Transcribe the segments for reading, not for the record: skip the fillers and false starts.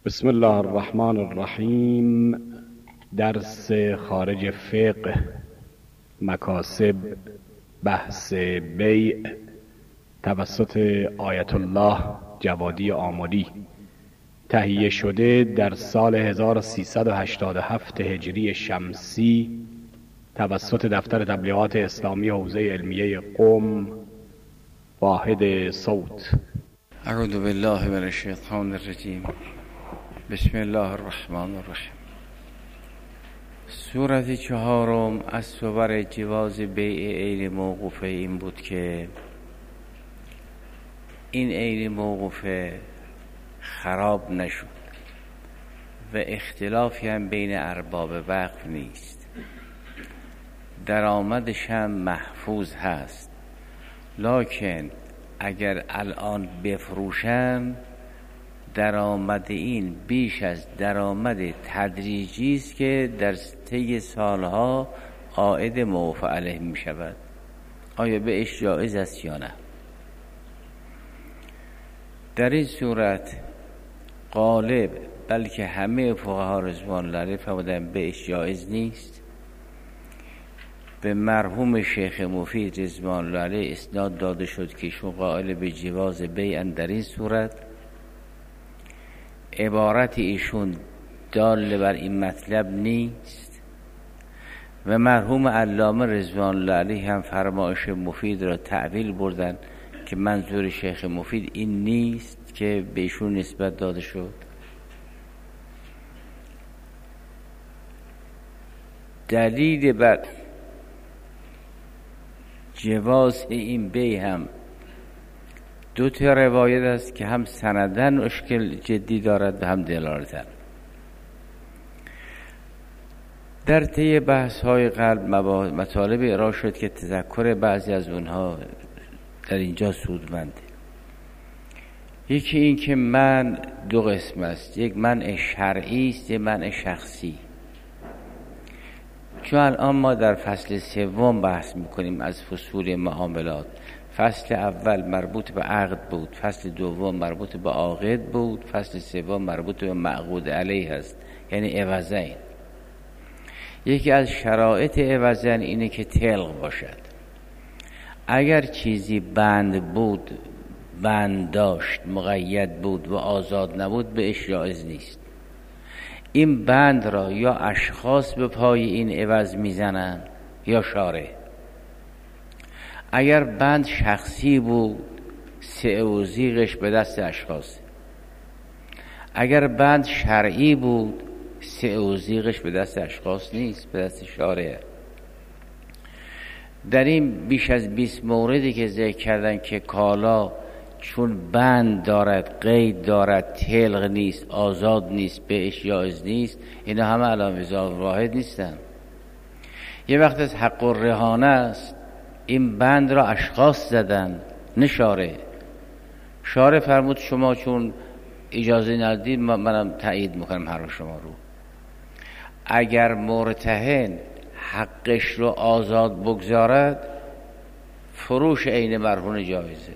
بسم الله الرحمن الرحیم. درس خارج فقه، مکاسب، بحث بیع توسط آیت الله جوادی آملی، تهیه شده در سال 1387 هجری شمسی توسط دفتر تبلیغات اسلامی حوزه علمیه قم، واحد صوت. اعوذ بالله من الشیطان الرجیم. بسم الله الرحمن الرحیم. سورت چهارم از صور جواز بیع عین موقوفه این بود که این عین موقوفه خراب نشد و اختلافی هم بین ارباب وقف نیست، درآمدش هم محفوظ هست، لکن اگر الان بفروشن درآمد این بیش از درآمد تدریجی است که در طی سالها عائد موقوف علیه می شود. آیا بیعش جایز است یا نه؟ در این صورت غالب بلکه همه فقها رضوان الله علیهم فرمودند بیعش جایز نیست. به مرحوم شیخ مفید رضوان الله علیه اسناد داده شد که ایشون قائل به جواز بیع در این صورت. عبارت ایشون دال بر این مطلب نیست و مرحوم علامه رضوان الله علیه هم فرمایش مفید را تعویل بردن که منظور شیخ مفید این نیست که به ایشون نسبت داده شد. دلیل بر جواز این بیع هم دو تا روایت است که هم سندن اشکال جدی دارد و هم دلالتن. در طی بحث های قلب مطالب ارائه شد که تذکر بعضی از اونها در اینجا سودمنده. یکی این که من دو قسم است، یک منع شرعی است، یک منع شخصی. چون الان ما در فصل سوم بحث میکنیم از فصول معاملات. فصل اول مربوط به عقد بود، فصل دوم مربوط به عاقد بود، فصل سوم مربوط به معقود علیه است، یعنی عوضین. یکی از شرایط عوضین اینه که طلق باشد. اگر چیزی بند بود، بند داشت، مقید بود و آزاد نبود، به جایز نیست. این بند را یا اشخاص به پای این عوض میزنن یا شارع. اگر بند شخصی بود، سعی و زیغش به دست اشخاص. اگر بند شرعی بود، سعی و زیغش به دست اشخاص نیست، به دست شارع. در این بیش از 20 موردی که ذکر کردن که کالا چون بند دارد، قید دارد، طلق نیست، آزاد نیست، بیعش جایز نیست، اینا همه علامه واحد نیستن. یه وقت از حق الرهانه است، این بند را اشخاص زدن، نه شارع. شارع فرمود شما چون اجازه ندید منم تایید میکنم هر شما رو. اگر مرتهن حقش رو آزاد بگذارد، فروش عین مرهون جایزه.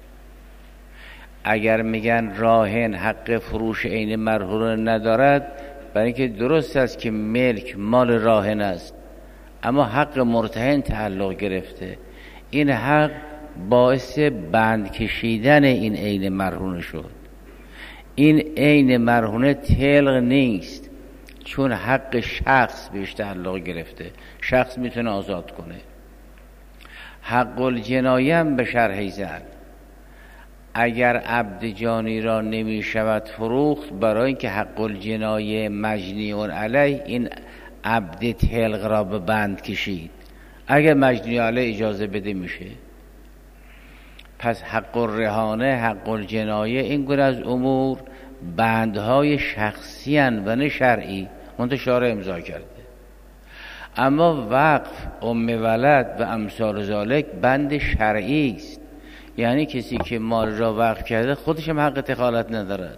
اگر میگن راهن حق فروش عین مرهون ندارد، برای اینکه درست است که ملک مال راهن است اما حق مرتهن تعلق گرفته، این حق باعث بند کشیدن این عین مرهون شد. این عین مرهونه طلق نیست، چون حق شخص بهش تعلق گرفته، شخص میتونه آزاد کنه. حق الجنایه هم به شرح زن. اگر عبد جانی را نمی شود فروخت، برای اینکه حق الجنایه مجنی علیه این عبد طلق را به بند کشید، اگر مجنی علیه اجازه بده میشه. پس حق الرهانه، حق الجنایه، این گونه از امور بندهای شخصی هن و نه شرعی، منتها شارع امضا کرده. اما وقف، ام ولد و امثال ذالک بند شرعی است، یعنی کسی که مال را وقف کرده خودش هم حق دخالت ندارد.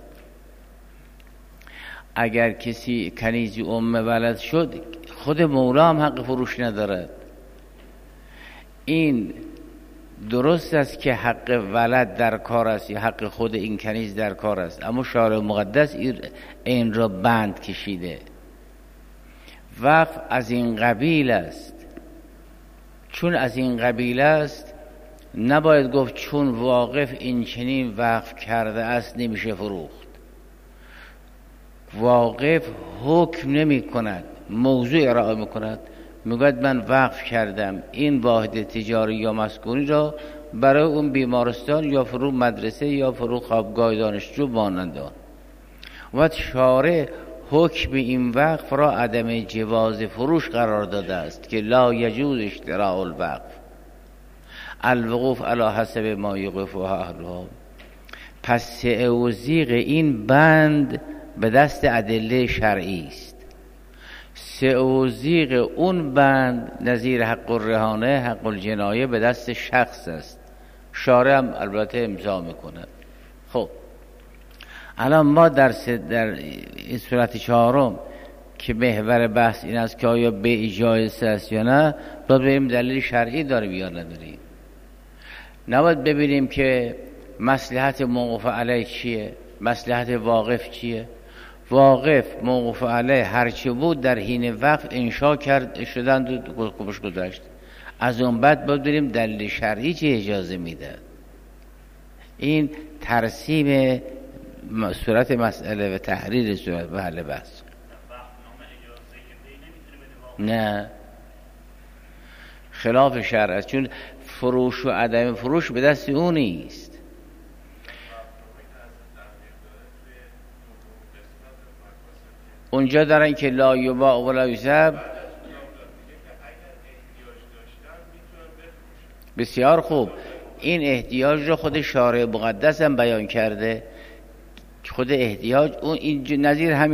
اگر کسی کنیزی ام ولد شد، خود مولا هم حق فروش ندارد. این درست است که حق ولد در کار است یا حق خود این کنیز در کار است، اما شارع مقدس این را بند کشیده. وقف از این قبیل است. چون از این قبیل است نباید گفت چون واقف این چنین وقف کرده است نمیشه فروخت. واقف حکم نمی کند، موضوع ارائه می کند، میگوید من وقف کردم این واحد تجاری یا مسکونی را برای اون بیمارستان یا فرو مدرسه یا فرو خوابگاه دانشجو مانند آن. و شارع حکم این وقف را عدم جواز فروش قرار داده است که لا یجوز اشتراء الوقف الوقوف علی حسب ما یوقفه اهلها. پس سعه و زیغ این بند به دست ادله شرعی است. سعه و زیغ اون بند نظیر حق الرهانه حق الجنایه به دست شخص است. شارع هم البته امضا میکند. خب الان ما در این صورت چهارم که محور بحث این است که آیا بیع جایز است یا نه، باید ببینیم دلیل شرعی داریم یا نداریم. نباید ببینیم که مصلحت موقوف علیه چیه، مصلحت واقف چیه. واقف موقوف علیه هرچی بود در حین وقف انشا کرد شدند و کمش گذاشت. از اون بعد باید ببینیم دلیل شرعی چه اجازه میده. این ترسیم صورت مسئله و تحریر صورت و حل بحث. نه، خلاف شرع است، چون فروش و عدم فروش به دست اون نیست. اونجا دارن که لا یباع ولا یسب. بسیار خوب، این احتیاج رو خود شارع مقدس هم بیان کرده. خود احتیاج اون این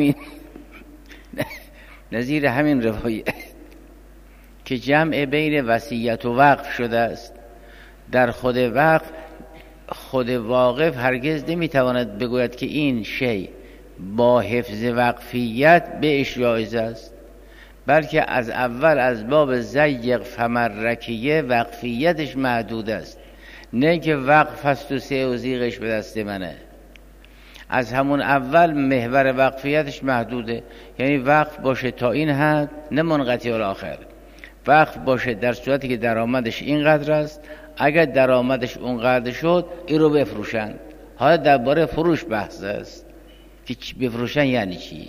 نظیر همین روایت که جمع بین وصیت و وقف شده است. در خود وقف خود واقف هرگز نمیتواند بگوید که این شی با حفظ وقفیت بهش جایز است، بلکه از اول از باب ضیق فمرکیه وقفیتش محدود است، نه که وقف هست و سعه و زیغش به دست منه. از همون اول محور وقفیتش محدوده، یعنی وقف باشه تا این حد، نه منقطع الاخر. وقف باشه در صورتی که درآمدش اینقدر است، اگر درآمدش اونقدر شد این رو بفروشن. حالا درباره فروش بحث است که بفروشن یعنی چی.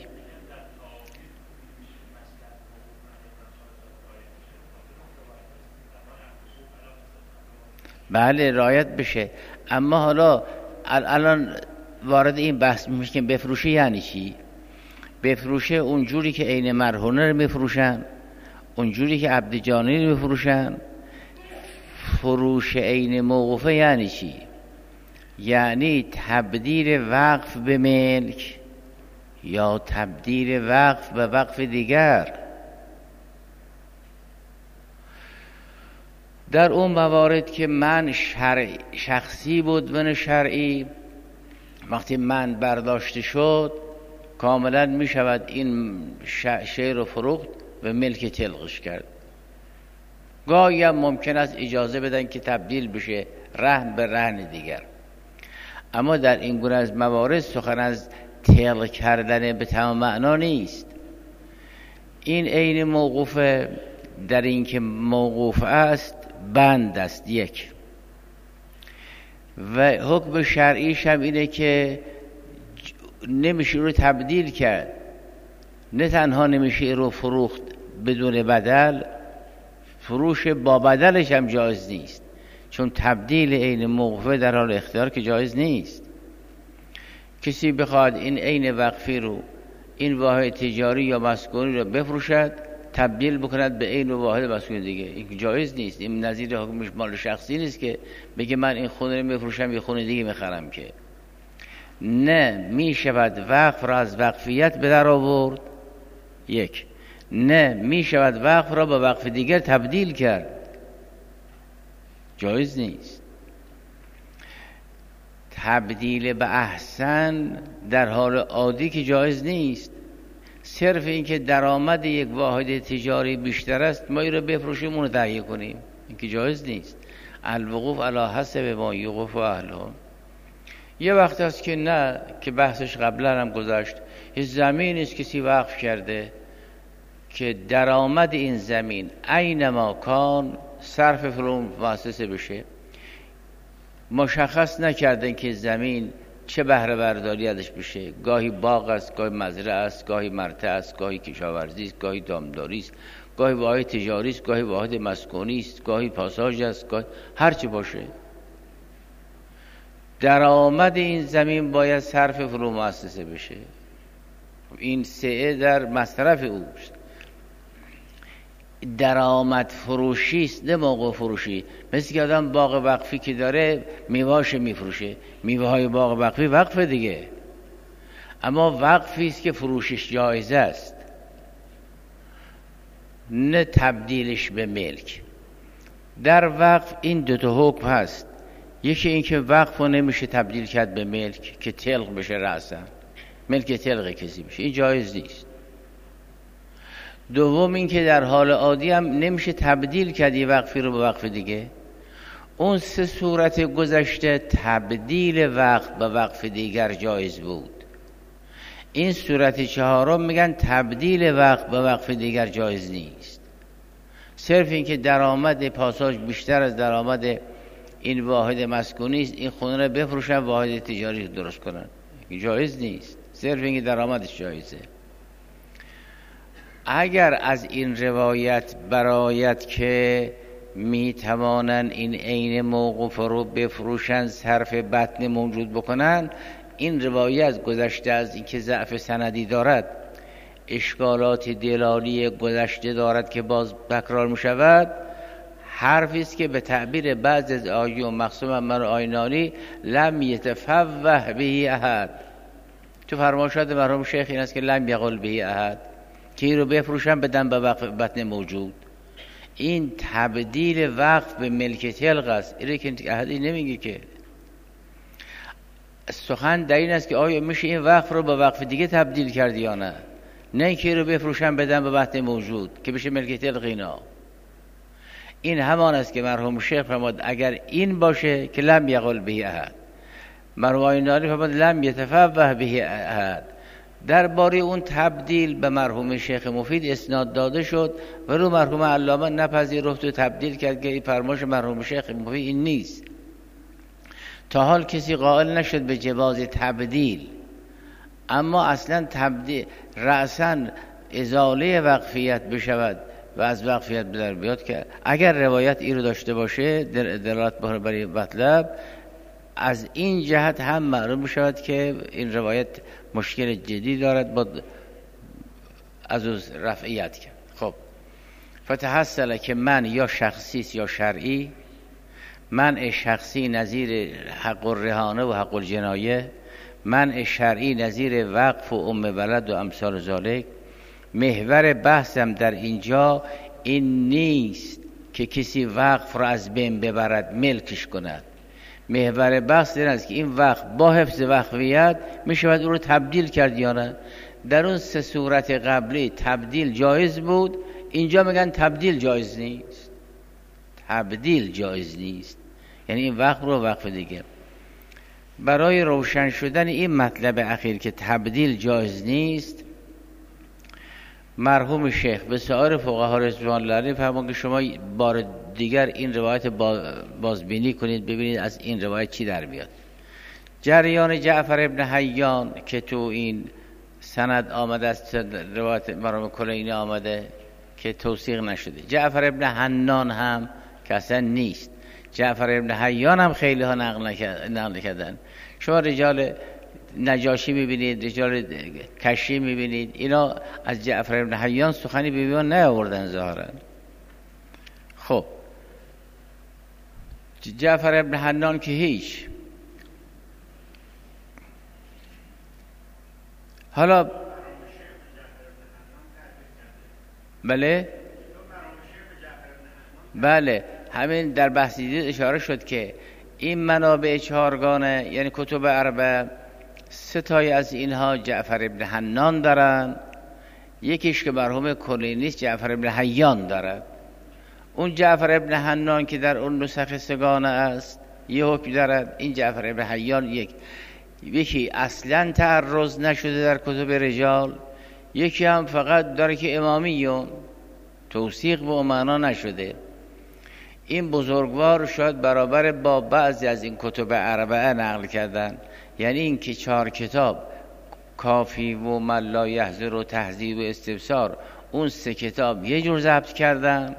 بله رعایت بشه، اما حالا الان وارد این بحث میشه که بفروشه یعنی چی. بفروشه اونجوری که عین مرهونه رو میفروشن، اونجوری که عبد جانی رو میفروشن. فروش عین موقوفه یعنی چی؟ یعنی تبدیل وقف به ملک یا تبدیل وقف به وقف دیگر. در اون موارد که من شخصی بود من شرعی، وقتی من برداشته شد کاملا می شود این شی رو فروخت و ملک تلقش کرد. گاهی هم ممکن است اجازه بدن که تبدیل بشه رهن به رهن دیگر. اما در این گونه از موارد سخن از تلق کردن به تمام معنا نیست. این عین موقوفه در این که موقوف است بند است یک، و حکم شرعیش هم اینه که نمیشه رو تبدیل کرد. نه تنها نمیشه رو فروخت بدون بدل، فروش با بدلش هم جایز نیست، چون تبدیل عین موقوفه در حال اختیار که جایز نیست. کسی بخواد این عین وقفی رو، این واحد تجاری یا مسکونی رو بفروشد، تبدیل بکند به عین واحد مسکون دیگه، این جایز نیست. این نظیر حکمش مال شخصی نیست که بگه من این خونه رو میفروشم یه خونه دیگه میخرم، که نه میشود وقف را از وقفیت به در آورد یک، نه میشود وقف را به وقف دیگر تبدیل کرد، جایز نیست. تبدیل به احسن در حال عادی که جایز نیست. صرف این که درآمد یک واحد تجاری بیشتر است ما این رو بفروشیم اون رو تهیه کنیم، این که جایز نیست. الوقوف علی حسب ما یوقف اهله. یه وقت هست که نه، که بحثش قبلا هم گذشت، یه زمینی است کسی وقف کرده که درآمد این زمین اینما کان صرف فلان مؤسسه بشه، مشخص نکردن که زمین چه بهره برداری ازش بشه. گاهی باغ است، گاهی مزرعه است، گاهی مرتع است، گاهی کشاورزی است، گاهی دامداری است، گاهی واحد تجاری است، گاهی واحد مسکونی است، گاهی پاساژ است، گاهی هر چی باشه. درآمد این زمین باید صرف فلان مؤسسه بشه. این سعه در مصرف اوست. درآمد فروشی است، نه موقع فروشی. مثل که آدم باغ وقفی که داره میوه‌اش میفروشه، میوه های باغ وقفی وقفه دیگه، اما وقفی است که فروشش جایز است، نه تبدیلش به ملک. در وقف این دو تا حکم هست. یکی این که وقف رو نمیشه تبدیل کرد به ملک که تلق بشه، رأسا ملک تلق کسی بشه، این جایز نیست. دوم این که در حال عادی هم نمیشه تبدیل کرد یه وقفی رو به وقف دیگه. اون سه صورت گذشته تبدیل وقف به وقف دیگر جایز بود. این صورت چهارم میگن تبدیل وقف به وقف دیگر جایز نیست. صرف این که درآمد پاساژ بیشتر از درآمد این واحد مسکونی است، این خونه رو بفروشن واحد تجاری درست کنن، جایز نیست. صرف این که درآمدش جایزه. اگر از این روایت برآید که می توانن این عین موقوف رو بفروشن، صرف بطن موجود بکنن، این روایت گذشته از این که ضعف سندی دارد، اشکالات دلالی گذشته دارد که باز تکرار می شود، حرفی است که به تعبیر بعض از آیه و مخصوصا من آینانی لم یتفوه به احد. تو فرمایشات مرحوم شیخ این است که لم یقل به احد، که این رو بفروشن بدن به وقف بطن موجود. این تبدیل وقف به ملک تلق است. اینه که احدی نمیگه که. سخن در این است که آیا میشه این وقف رو به وقف دیگه تبدیل کرد یا نه، نه که رو بفروشن بدن به بطن موجود که بشه ملک تلق اینا. این همان است که مرحوم شیخ فرمود اگر این باشه که لم یقل به احد. مرحوم آینانی فرمود لم یتفوه به احد. درباره اون تبدیل به مرحوم شیخ مفید اسناد داده شد و رو مرحوم علامه نپذیرفت و تبدیل کرد که این فرمایش مرحوم شیخ مفید این نیست. تا حال کسی قائل نشد به جواز تبدیل، اما اصلا تبدیل رأساً ازاله وقفیت بشود و از وقفیت بدر بیاد، که اگر روایت این رو داشته باشه دلالت برای مطلب، از این جهت هم معلوم می‌شود که این روایت مشکل جدی دارد با از رفعیت کرد. خب فتحصل که من یا شخصی یا شرعی، منع شخصی نظیر حق الرهانه و حق الجنایه، منع شرعی نظیر وقف و ولد و امثال ذالک. محور بحثم در اینجا این نیست که کسی وقف را از بین ببرد ملکش کند. محور بحث این است که این وقف با حفظ وقفیت میشود او رو تبدیل کرد یا نه. در اون سه صورت قبلی تبدیل جایز بود، اینجا میگن تبدیل جایز نیست. تبدیل جایز نیست یعنی این وقف رو وقف دیگه. برای روشن شدن این مطلب اخیر که تبدیل جایز نیست، مرحوم شیخ به سایر فقها رضوان الله علیهم فرمود که شما بار دیگر این روایت بازبینی کنید، ببینید از این روایت چی در میاد. جریان جعفر ابن حیان که تو این سند آمده است، روایت مرحوم کلینی آمده که توثیق نشده. جعفر ابن حنان هم که اصلا نیست. جعفر ابن حیان هم خیلی ها نقل کردن. شما رجال نجاشی میبینید، رجال کشی میبینید، اینا از جعفر ابن حیان سخنی به بیان نیاوردن ظاهرا. خب جعفر ابن حنان که هیچ. حالا بله همین در بحث دید اشاره شد که این منابع چهارگانه یعنی کتب اربعه، سه تای از اینها جعفر ابن حنان دارن، یکیش که مرحوم کلینی جعفر ابن حیان دارد. اون جعفر ابن حنان که در اون نسخ سگانه است یه حکم دارد، این جعفر ابن حیان یکی اصلا تعرض نشده در کتب رجال، یکی هم فقط داره که امامیون توثیق به معنا نشده. این بزرگوار شاید برابر با بعضی از این کتب اربعه نقل کردن، یعنی این که 4 کتاب کافی و من لا یحضر و تهذیب و استبصار، اون 3 کتاب یه جور ضبط کردن،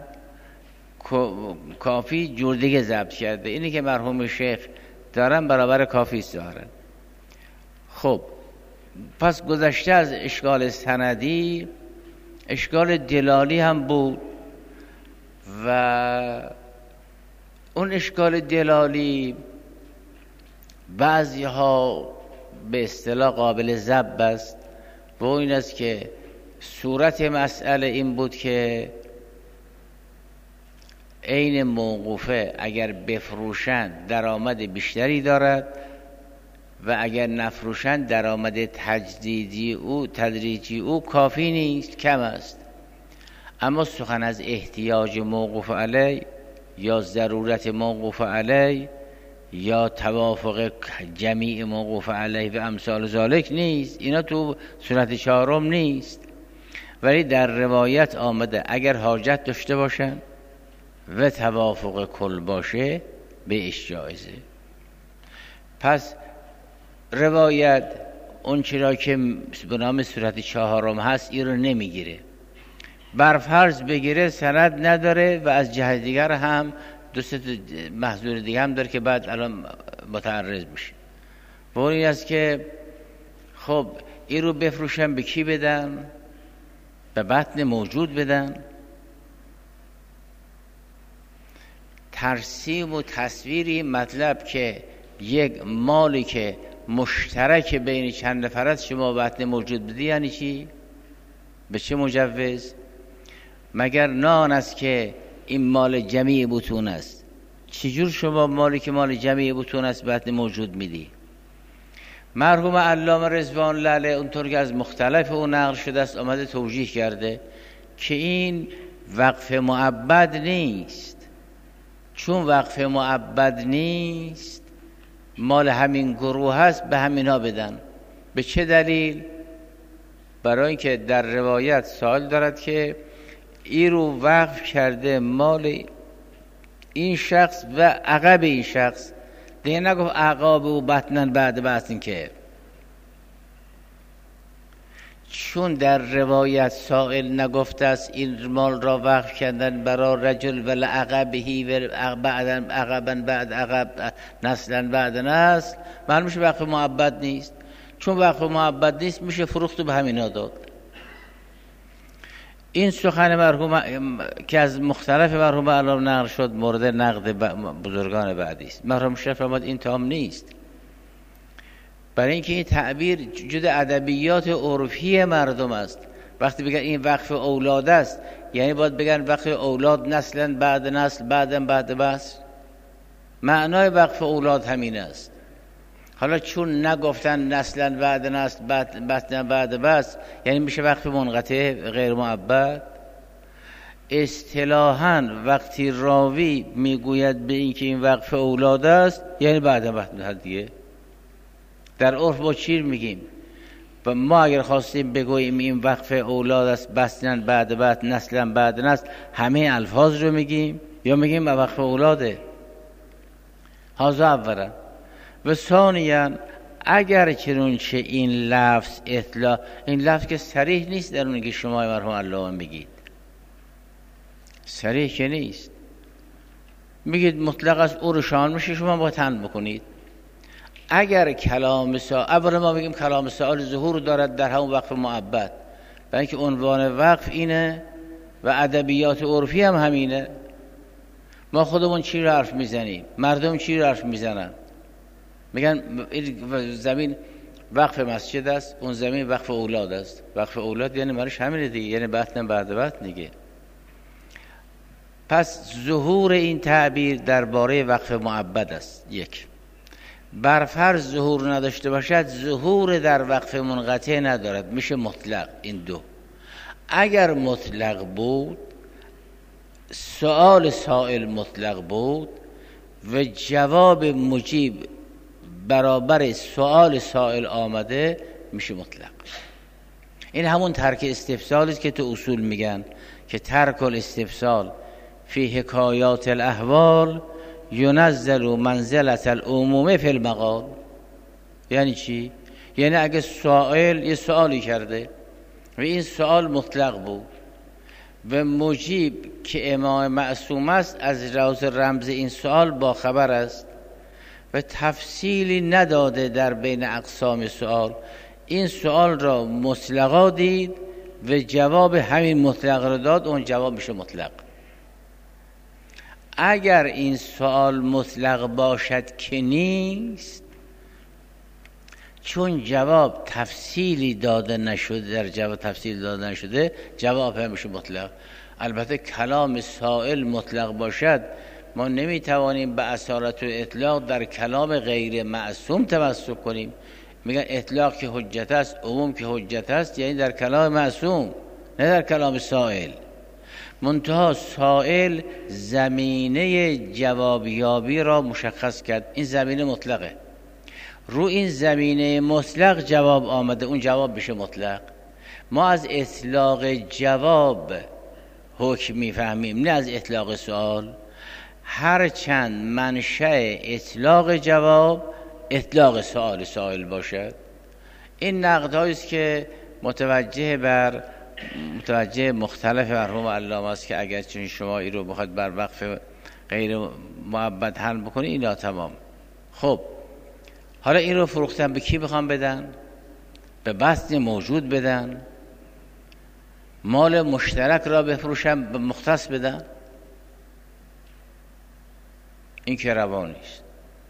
کافی جور دیگه ضبط کرده. اینی که مرحوم شیخ دارن برابر کافی است دارن. خب پس گذشته از اشکال سندی، اشکال دلالی هم بود و اون اشکال دلالی بعضی ها به اصطلاح قابل ضبط است و این است که صورت مسئله این بود که عین موقوفه اگر بفروشند درآمد بیشتری دارد و اگر نفروشند درآمد تدریجی او کافی نیست، کم است. اما سخن از احتیاج موقوف علی یا ضرورت موقوف علی یا توافق جمیع موقوف علی و امثال ذالک نیست، اینا تو سنت 4 نیست. ولی در روایت آمده اگر حاجت داشته باشن و توافق کل باشه به اش جایزه. پس روایت اون چرا که به نام صورت 4 هست این رو نمیگیره، برفرض بگیره سند نداره و از جهت دیگر هم 2 محضور دیگه هم داره که بعد الان متعرض میشه. و این است که خب این رو بفروشن به کی بدن؟ به بطن موجود بدن. ترسیم و تصویری مطلب که یک مالی که مشترک بین چند نفر است شما بطن موجود بدی، یعنی چی؟ به چه مجوز؟ مگر نان است که این مال جمیع بطون است، چجور شما مالی که مال جمیع بطون است بطن موجود میدی؟ مرحوم علامه رضوان الله علیه اونطور که از مختلف اون نقل شده است آمده توجیه کرده که این وقف معبد نیست. چون وقف معبد نیست مال همین گروه هست، به همینا بدن. به چه دلیل؟ برای اینکه در روایت سوال دارد که این رو وقف کرده مال این شخص و عقب این شخص، دیگه نگفت عقاب و بطنن بعد بحثین که، چون در روایت سائل نگفته است این مال را وقف کردن برای رجل و لعقبهی و بعدن عقبا بعد عقب نسلا بعد نسل، معلوم میشه وقف معبد نیست. چون وقف معبد نیست میشه فروخت و به همینا داد. این سخن مرحوم که از مختلف مرحوم علامه نقل شد مورد نقد بزرگان بعدی است. مرحوم شیخ فرمود این تام نیست، برای اینکه این تعبیر جد ادبیات عرفی مردم است. وقتی بگن این وقف اولاد است یعنی باید بگن وقف اولاد نسلا بعد نسل بعدم بعد بس، معنای وقف اولاد همین است. حالا چون نگفتن نسلا بعد نسل بعد بس یعنی میشه وقف منقطع غیر معبد. اصطلاحاً وقتی راوی میگوید به این که این وقف اولاد است یعنی بعد دیگه. در عرف با چیر میگیم؟ و ما اگر خواستیم بگوییم این وقف اولاد است بسنن بعد نسلا بعد نسل، همه الفاظ رو میگیم یا میگیم وقف اولاده؟ هذا اولا. و ثانیاً اگر چنانچه این لفظ اطلاع، این لفظ که صریح نیست در اون که شما مرحوم علامه میگید، صریح که نیست، میگید مطلق از او روشان میشه، شما با تن بکنید. اگر کلام سائل، اولا ما بگیم کلام سائل ظهور دارد در همون وقف معبد، برای اینکه عنوان وقف اینه و ادبیات عرفی هم همینه. ما خودمون چی رو حرف میزنیم، مردم چی رو حرف میزنن؟ میگن این زمین وقف مسجد است، اون زمین وقف اولاد است. وقف اولاد یعنی مالش همینه دیگه، یعنی بطن بعد دیگه. پس ظهور این تعبیر درباره وقف معبد است. یک، برفرض ظهور نداشته باشد، ظهور در وقف منقطع ندارد، میشه مطلق. این دو. اگر مطلق بود سؤال سائل مطلق بود و جواب مجیب برابر سؤال سائل آمده میشه مطلق. این همون ترک استفسال است که تو اصول میگن که ترک الاستفسال فی حکایات الاحوال ینزل منزلة العموم فی المقال. یعنی چی؟ یعنی اگه سائل یه سوالی کرده و این سوال مطلق بود و مجیب که امام معصوم است از رمز این سوال با خبر است و تفصیلی نداده در بین اقسام سوال، این سوال را مطلقا دید و جواب همین مطلق را داد، اون جواب میشه مطلق. اگر این سوال مطلق باشد که نیست، چون جواب تفصیلی داده نشده، در جواب تفصیل داده نشده، جواب همیشه مطلق. البته کلام سائل مطلق باشد، ما نمیتوانیم به اصالت و اطلاق در کلام غیر معصوم تمسک کنیم. میگن اطلاق که حجت است، عموم که حجت است، یعنی در کلام معصوم نه در کلام سائل. منتها سائل زمینه جوابیابی را مشخص کرد، این زمینه مطلقه، رو این زمینه مطلق جواب آمده، اون جواب بشه مطلق. ما از اطلاق جواب حکم میفهمیم، نه از اطلاق سوال. هرچند منشأ اطلاق جواب اطلاق سائل باشد. این نقدهایی است که متوجه مختلف مرحوم علامه است که اگر چون شما این رو بخواد بر وقف غیر معبد حل بکنی، اینا تمام. خب حالا این رو فروختن به کی بخوام بدن؟ به بطن موجود بدن؟ مال مشترک را بفروشن به مختص بدن؟ این که روا نیست.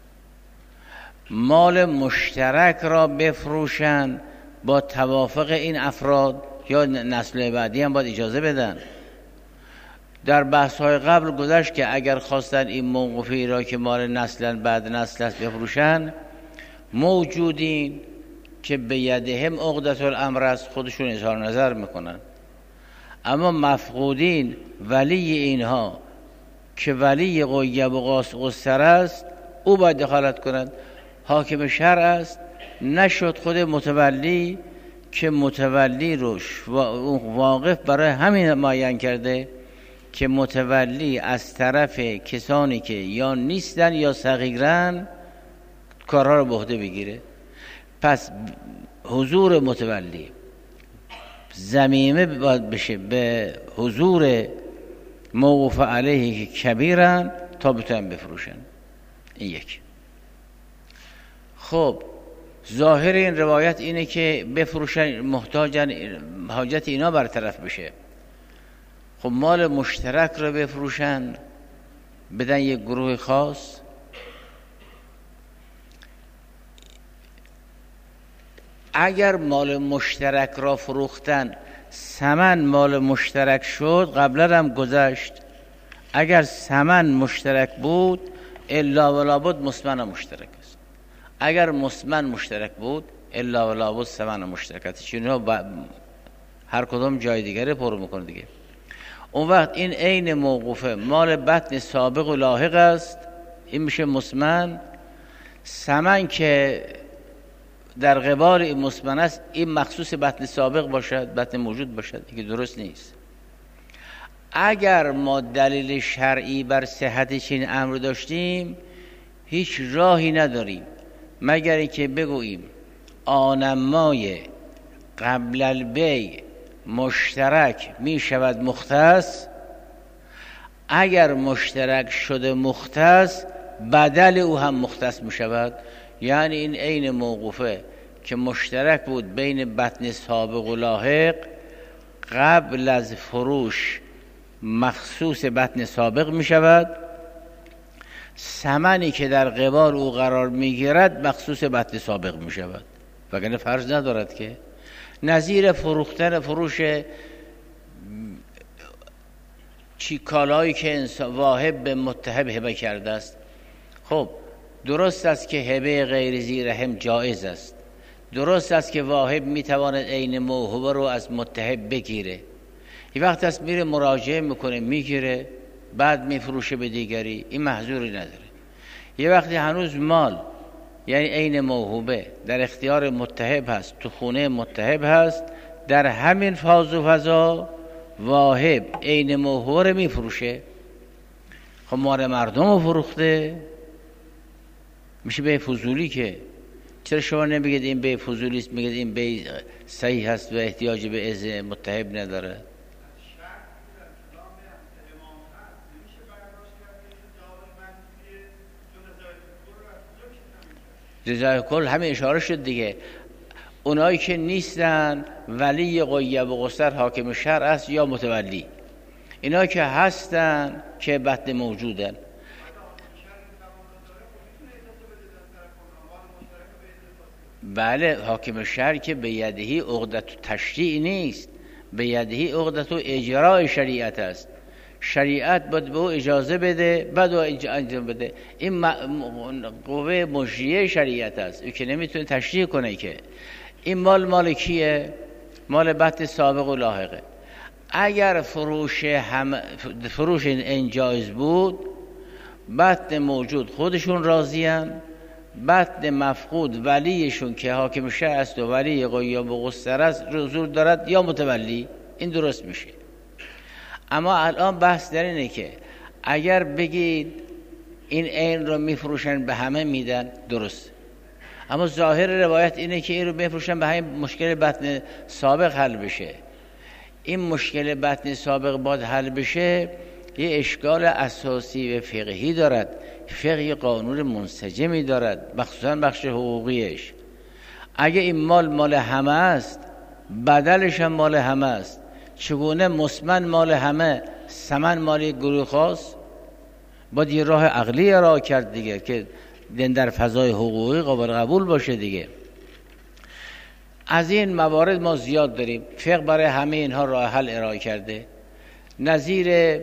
مال مشترک را بفروشن با توافق این افراد یا نسل بعدی هم باید اجازه بدن. در بحث‌های قبل گذشت که اگر خواستن این موقوفی را که مال نسل بعد نسل است بفروشن، موجودین که به یدهم عقدة الامر است خودشون اظهار نظر میکنن، اما مفقودین ولی اینها که ولی غیب و قصر است، او باید دخالت کنند. حاکم شرع است، نشد خود متولی که متولی روش واقف برای همین معین کرده که متولی از طرف کسانی که یا نیستن یا صغیرن کارها رو به عهده بگیره. پس حضور متولی ضمیمه باید بشه به حضور موقوف علیه که کبیرن تا بتونن بفروشن. این یک. خب ظاهر این روایت اینه که بفروشن، محتاجن، حاجت اینا برطرف بشه. خب مال مشترک رو بفروشن بدن یک گروه خاص، اگر مال مشترک را فروختن ثمن مال مشترک شد، قبلا هم گذشت، اگر ثمن مشترک بود الا ولا بود مسمن مشترک است. اگر مسمن مشترک بود الا ولا بود ثمن مشترک است. چون هر کدوم جای دیگره پر میکنه دیگه. اون وقت این عین موقوفه مال بطن سابق و لاحق است، این میشه مسمن. ثمن که در قبال این مسمن است، این مخصوص بطن سابق باشد، بطن موجود باشد، دیگه درست نیست. اگر ما دلیل شرعی بر صحت چین امر داشتیم، هیچ راهی نداریم مگر اینکه بگوییم آنمای قبل البیع مشترک می شود مختص، اگر مشترک شده مختص بدل او هم مختص می شود. یعنی این عین موقوفه که مشترک بود بین بطن سابق و لاحق، قبل از فروش مخصوص بطن سابق می شود، ثمنی که در قبال او قرار می گیرد مخصوص بطن سابق می شود، وگرنه فرض ندارد که نظیر فروش کالایی که انسان واهب به متهب هبه کرده است. خب درست است که هبه غیر ذی رحم جایز است، درست است که واهب میتواند عین موهوبه رو از متهب بگیره. یه وقت است میره مراجعه میکنه میگیره، بعد میفروشه به دیگری، این محظوری نداره. یه وقتی هنوز مال یعنی عین موهوبه در اختیار متهب هست، تو خونه متهب هست، در همین فاز و فضا واهب عین موهوبه رو میفروشه. خب مال مردم رو فروخته، میشه به فضولی. که چرا شما نمیگید این به فضولی است، میگید این به صحیح هست و احتیاج به اذن متهب نداره؟ رضای کل همه اشاره شد دیگه. اونایی که نیستن ولی غیب و قصر حاکم شرع است یا متولی، اینا که هستن که بطن موجودن. بله، حاکم شرع که به یدهی عقدت تشریع نیست، به یدهی عقدت اجراء شریعت است. شریعت باید به او اجازه بده، بعد او انجام بده. این قوه مجریه شریعت است، او که نمیتونه تشریع کنه. که این مال کیه؟ مال بطن سابق و لاحقه. اگر فروش این جایز بود، بطن موجود خودشون راضیان، بطن مفقود ولیشون که حاکم شرع است و ولی غیب و قصر است حضور دارد یا متولی، این درست میشه. اما الان بحث در اینه که اگر بگید این عین رو میفروشن به همه میدن، درست، اما ظاهر روایت اینه که این رو میفروشن به همین مشکل بطن سابق حل بشه. این مشکل بطن سابق باید حل بشه، یه اشکال اساسی و فقهی دارد. فقه قانون منسجمی دارد، مخصوصا بخش حقوقیش. اگه این مال همه است، بدلش هم مال همه است، چگونه مسمن مال همه، ثمن مال گروه خاص؟ باید یه راه عقلی راه کرد دیگه که در فضای حقوقی قابل قبول باشه دیگه. از این موارد ما زیاد داریم. فقه برای همه اینها راه حل ارائه کرده. نظیر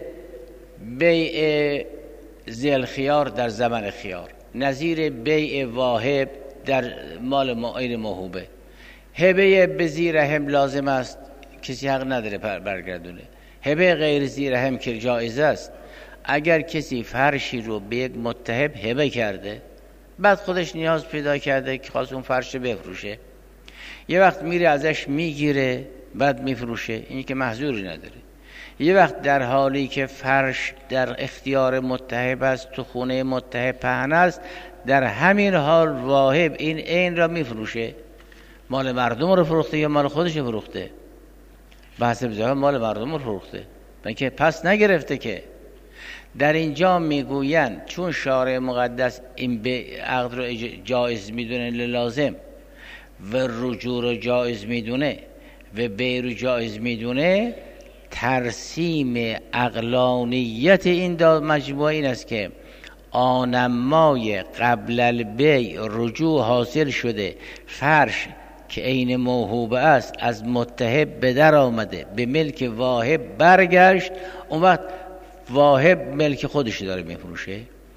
بیع ذیل خیار در زمن خیار، نظیر بیع واهب در مال معین موهوبه. هبه به ذی رحم لازم است، کسی حق نداره برگردونه. هبه غیر ذی رحم که جایز است. اگر کسی فرشی رو به یک متهب هبه کرده، بعد خودش نیاز پیدا کرده که خواست اون فرش بفروشه، یه وقت میره ازش میگیره بعد میفروشه، این که محظوری نداره. یه وقت در حالی که فرش در اختیار متهب است، تو خونه متهب پهن است، در همین حال واهب این عین را میفروشه. مال مردم رو فروخته یا مال خودش رو فروخته؟ بحث بزرگ مال مردم رو فروخته، بلکه پس نگرفته. که در اینجا میگوین چون شارع مقدس این به عقد رو جایز میدونه لازم و رجوع رو جایز میدونه و بیع رو جایز میدونه، ترسیم عقلانیت این مجموعه این است که آنمای قبل البیع رجوع حاصل شده، فرش که عین موهوبه است از متهب به در آمده، به ملک واهب برگشت، اون وقت واهب ملک خودش داره میفروشه.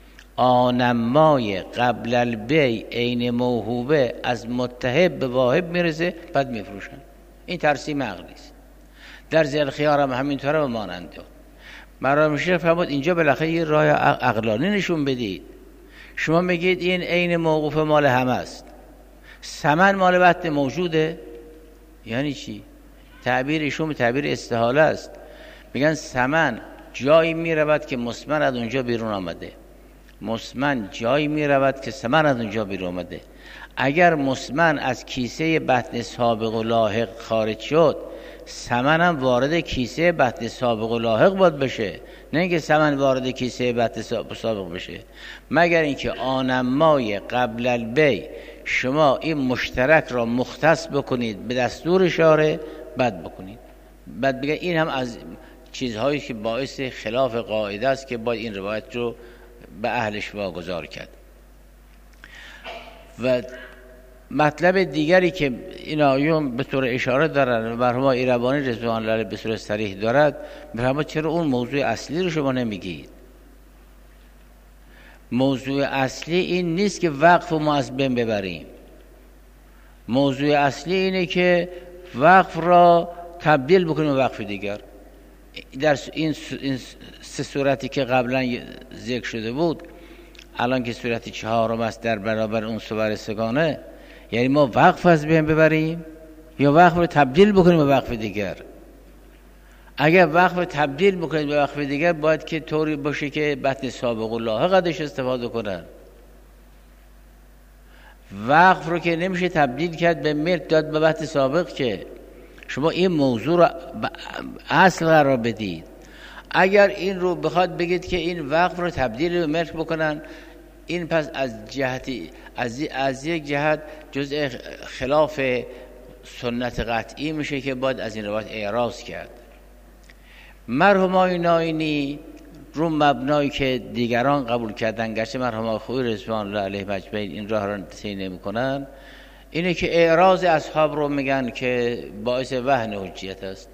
آنمای قبل البیع عین موهوبه از متهب به واهب میرسه، بعد میفروشن. این ترسیم عقلی است. در ذیل خیار هم همینطوره و ماننده. مرحوم میشه فرمود اینجا بالاخره یه راه عقلانی نشون بدید. شما میگید این عین موقوف مال همه است، ثمن مال بطن موجوده، یعنی چی؟ تعبیرشون تعبیر استحاله است. میگن ثمن جایی میرود که مسمن از اونجا بیرون آمده، مسمن جایی میرود که ثمن از اونجا بیرون آمده. اگر مسمن از کیسه بطن سابق و لاحق خارج شد، ثمن هم وارد کیسه بطن سابق و لاحق باید بشه، نه اینکه ثمن وارد کیسه بطن سابق بشه. مگر اینکه آنمای قبل البیع شما این مشترک را مختص بکنید به دستور شارع، بد بکنید. بعد بگه این هم از چیزهایی که باعث خلاف قاعده است که باید این روایت رو به اهلش واگذار کرد. و مطلب دیگری که این آیون به طور اشاره دارن و مرحوم ایربانی رضوان الله علیه به صورت صریح دارد، مرحوم چرا اون موضوع اصلی رو شما نمیگید؟ موضوع اصلی این نیست که وقف رو ما از بین ببریم. موضوع اصلی اینه که وقف را تبدیل بکنیم به وقف دیگر. در این سه صورتی که قبلا ذکر شده بود، الان که صورت چهارم است در برابر اون صور سگانه، یعنی ما وقف از بین ببریم یا وقف رو تبدیل بکنیم به وقف دیگر. اگر وقف تبدیل بکنید به وقف دیگر، باید که طوری باشه که بطن سابق و لاحق ازش استفاده کنن. وقف رو که نمیشه تبدیل کرد به ملک داد به بطن سابق، که شما این موضوع رو اصل قرار بدید. اگر این رو بخواد بگید که این وقف رو تبدیل به ملک بکنن، این پس از یک جهت جزء خلاف سنت قطعی میشه که باید از این روایت اعراض کرد. مرحوم آقای ناینی رو مبنایی که دیگران قبول کردن، گرچه مرحوم آقای خویی رضوان الله علیه مجمعین این راه را طی نمی‌کنن، اینه که اعراض اصحاب رو میگن که باعث وهن حجیت است.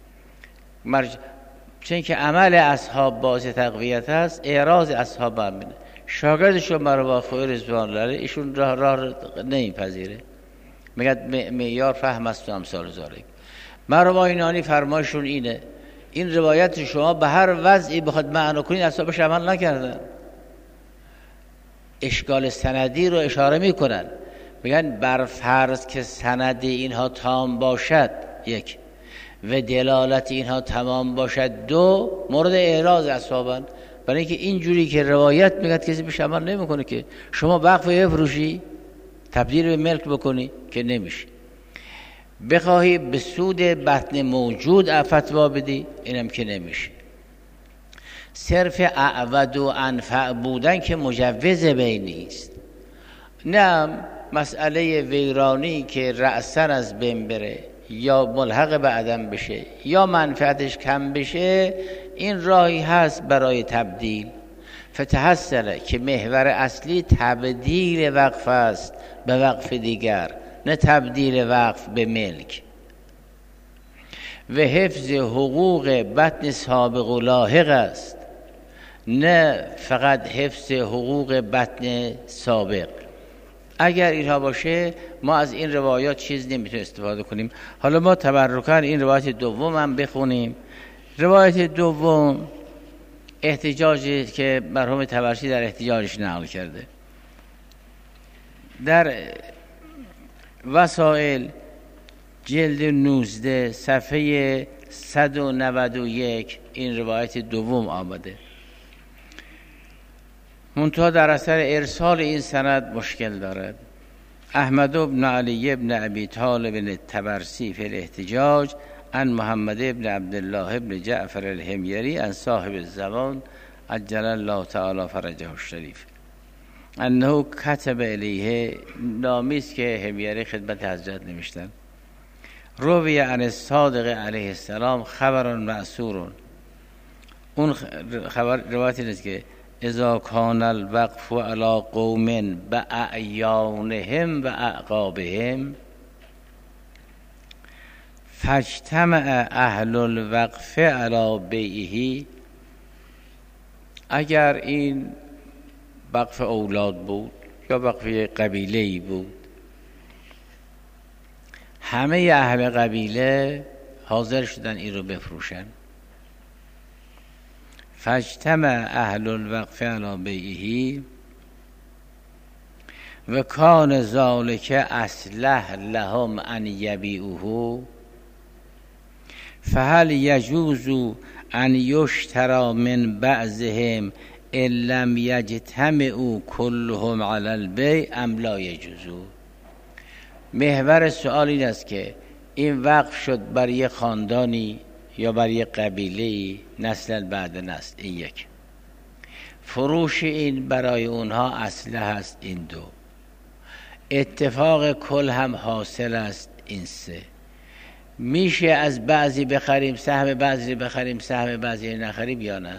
چون که عمل اصحاب باعث تقویت است، اعراض اصحاب همینه. شاگردشون مرحوم آقای خویی رضوان الله علیه ایشون راه نمیپذیره، میگه معیار فهم است و امثال ذالک. مرحوم آقای ناینی فرمایشون اینه، این روایت شما به هر وضعی بخواد معنا کنید اصحابش عمل نکردن. اشکال سندی رو اشاره میکنن، میگن بر فرض که سند اینها تام باشد، یک، و دلالت اینها تمام باشد، دو، مورد اعراض اصحابن. برای اینکه اینجوری که روایت میگه کسی بهش عمل نمیکنه، که شما وقف بفروشی تبدیل به ملک بکنی که نمیشه. بخواهی به سود بطن موجود فتوا بدی، اینم که نمیشه. صرف اعود و انفع بودن که مجوز بی نیست. نه مسئله ویرانی که رأساً از بین بره یا ملحق به عدم بشه یا منفعتش کم بشه، این راهی هست برای تبدیل. فتحصله که محور اصلی تبدیل وقف است به وقف دیگر، نه تبدیل وقف به ملک. و حفظ حقوق بطن سابق و لاحق است، نه فقط حفظ حقوق بطن سابق. اگر اینها باشه ما از این روایات چیز نمیتونیم استفاده کنیم. حالا ما تبرکاً این روایت دوم هم بخونیم. روایت دوم احتجاجی که مرحوم طبرسی در احتجاجش نقل کرده. در وسائل جلد 19 صفحه 191 این روایت دوم آمده. منتها در اثر ارسال این سند مشکل دارد. احمد بن علی بن ابی طالب الطبرسی فی الاحتجاج عن محمد بن عبدالله بن جعفر الحمیری عن صاحب الزمان عجل الله تعالی فرجه الشریف انه کتب الیه، نامیست که حمیری خدمت حضرت نوشتن. روی عن الصادق علیه السلام خبر معصور. اون خبر روایتی نیست که اذا کان الوقف علی قوم باعیانهم و اعقابهم فاجتمع اهل الوقف علی بیعه. اگر این وقف اولاد بود یا وقف قبیله‌ای بود، همه اهل قبیله حاضر شدن این رو بفروشن. فاجتمع اهل الوقف علی بیعه و کان ذلک اصلح لهم ان یبیعوه فهل یجوز ان یشتری من بعضهم ان لم یجتمعوا كلهم علی البیع ام لا یجوز. محور سؤال این است که این وقف شد بر یک خاندانی یا بر یک قبیله‌ای نسل بعد نسل، این یک. فروش این برای اونها اصله است، این دو. اتفاق کل هم حاصل است، این سه. میشه از بعضی بخریم سهم بعضی بخریم سهم بعضی نخریم یا نه؟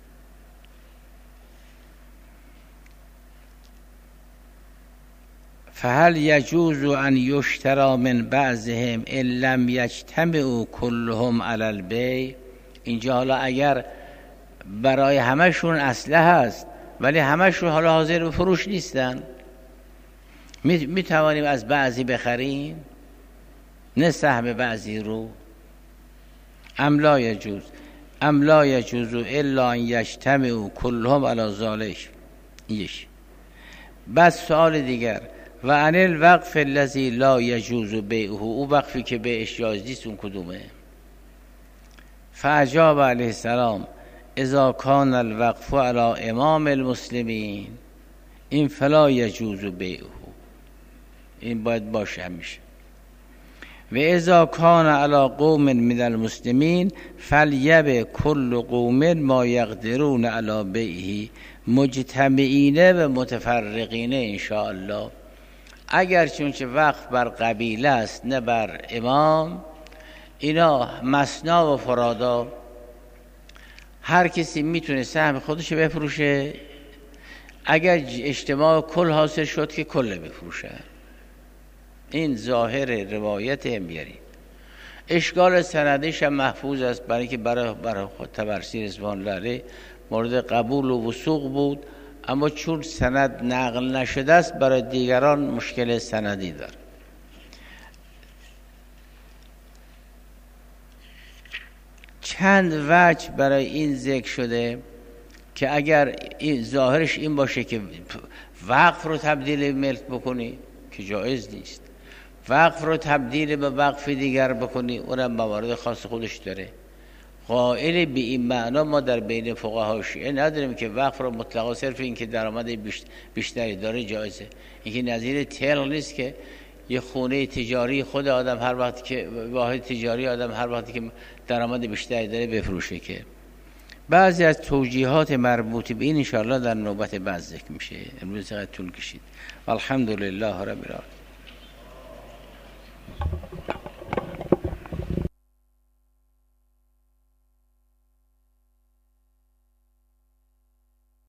فهل یجوز ان یشتری من بعضهم ان لم یجتمعوا كلهم علی البیع. اینجا حالا اگر برای همشون اصله هست ولی همشون حالا حاضر به فروش نیستن، می توانیم از بعضی بخریم نه سهم بعضی رو؟ ام لا یجوز. ام لا یجوز الا ان یجتمعوا کلهم علی ذلک. یک. بعد سوال دیگر، و عن الوقف الذی لا یجوز بیعه، او وقفی که بیعش جایز نیست اون کدومه؟ فاجاب علیه السلام اذا کان الوقف علی امام المسلمین این فلا یجوز بیعه، این باید باشه همیشه. و اذا کان علی قوم من المسلمین فلیب کل قوم ما یقدرون علی بیعه مجتمعین و متفرقین ان شاء الله. اگر چونچه وقف بر قبیله است نه بر امام، اینا مثنا و فرادا هر کسی میتونه سهم خودش بفروشه. اگر اجتماع کل حاصل شد که کل بفروشه. این ظاهر روایت امیری. اشکال سندش هم محفوظ است، برای که برای طبرسی رضوان الله علیه مورد قبول و وثوق بود، اما چون سند نقل نشده است برای دیگران مشکل سندی داره. چند وجه برای این ذکر شده که اگر این ظاهرش این باشه که وقف رو تبدیل ملک بکنی که جایز نیست، وقف رو تبدیل به وقف دیگر بکنی اونم موارد خاص خودش داره. قائل به این معنا ما در بین فقها شیعه نداریم که وقف رو مطلقا صرف این که درآمد بیشتری داره جایزه. این که نظیر تلق نیست که یه خونه تجاری خود آدم هر وقتی که واحد تجاری آدم هر وقتی که درآمد بیشتری داره بفروشه. که بعضی از توجیهات مربوط به این ان شاء الله در نوبت بعد ذکر میشه. امروز چقدر طول کشید. الحمدلله رب العالمین.